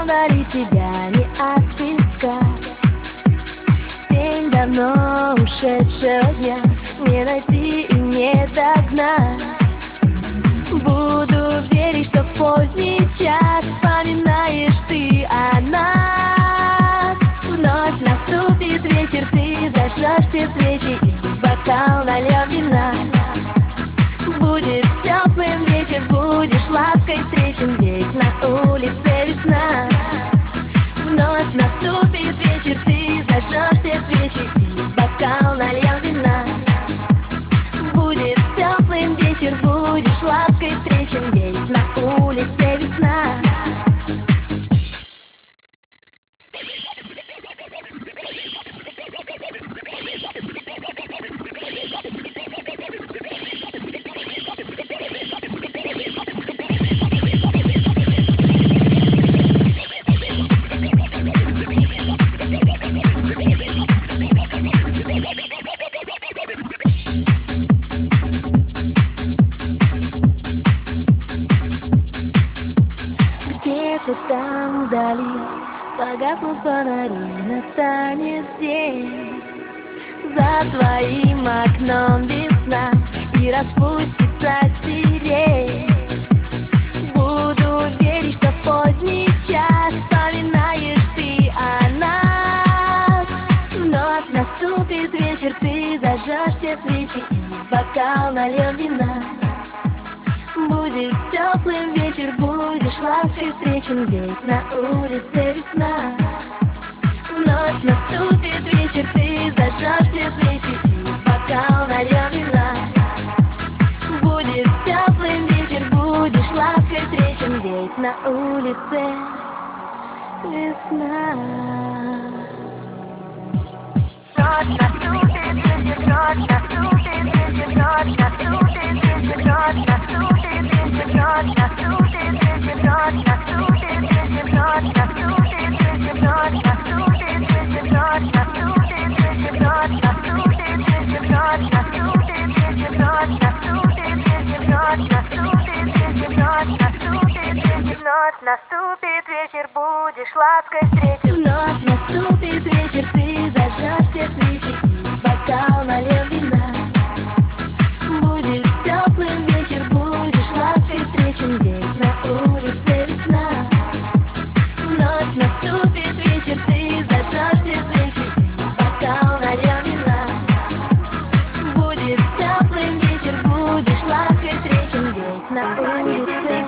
вдали тебя не отыскать. Тень давно ушедшего дня не найти и не догнать. Буду верить, что в поздний час вспоминаешь ты о нас. Вновь наступит вечер, ты зажжешь все свечи и в бокал нальем вина. Будет теплым вечер, будешь лаской встречен, ведь на улице весна. Вновь наступит вечер, ты зажжешь все свечи и в бокал нальем вина. Будет теплым вечер, будешь лаской встречен, ведь на улице весна. Где-то там вдали погаснут фонари, настанет день. За твоим окном весна и распустится сирень. Буду верить, что в поздний час вспоминаешь ты о нас. Вновь наступит вечер, ты зажжешь все свечи и в бокал нальем вина. Будет теплым вечер, будешь лаской встречен, ведь на улице весна. Вновь наступит вечер, ты зажжешь все свечи и в бокал нальем вина. Будет теплым вечер, будешь лаской встречен, ведь на улице весна. Ночь наступит вечер, ночь наступит вечер, ночь наступит вечер, ночь наступит вечер, ночь наступит вечер, ночь наступит вечер, ночь наступит вечер, ночь наступит вечер, ночь наступит вечер, ночь наступит вечер, ночь наступит вечер, ночь наступит вечер, ночь наступит вечер, ночь наступит вечер, ночь наступит вечер, будешь лаской встречен. Вновь наступит вечер, ты зажжешь все свечи и в бокал нальем вина. Будет теплым вечер, будешь лаской встречен, ведь на улице весна. Вновь наступит вечер, ты зажжешь все свечи и в бокал нальем вина. Будет теплым вечер, будешь лаской встречен, ведь на улице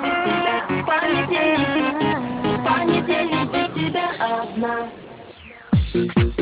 понедельник без тебя одна.